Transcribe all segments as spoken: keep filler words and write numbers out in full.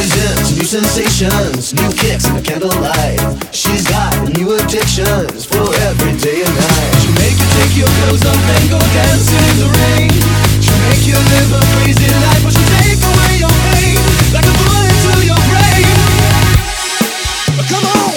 She's into new sensations, new kicks in the candlelight. She's got new addictions for every day and night. She'll make you take your clothes off and go dancing in the rain. She'll make you live a crazy life, but she'll take away your pain like a bullet to your brain. Come on!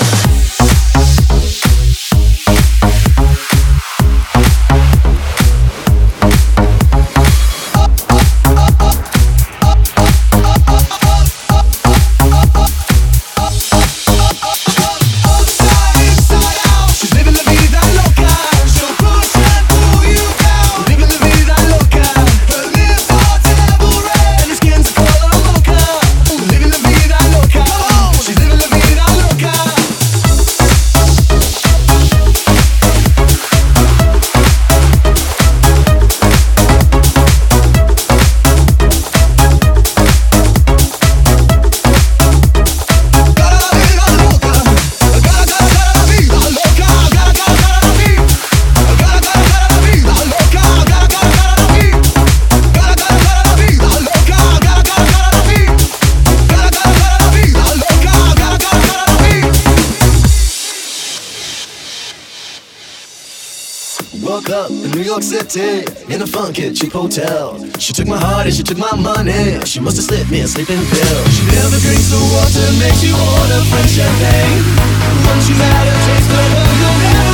Woke up in New York City in a funky cheap hotel. She took my heart and she took my money. She must have slipped me a sleeping pill. She never drinks the water, makes you order French champagne. Once you've had a taste of her, you'll never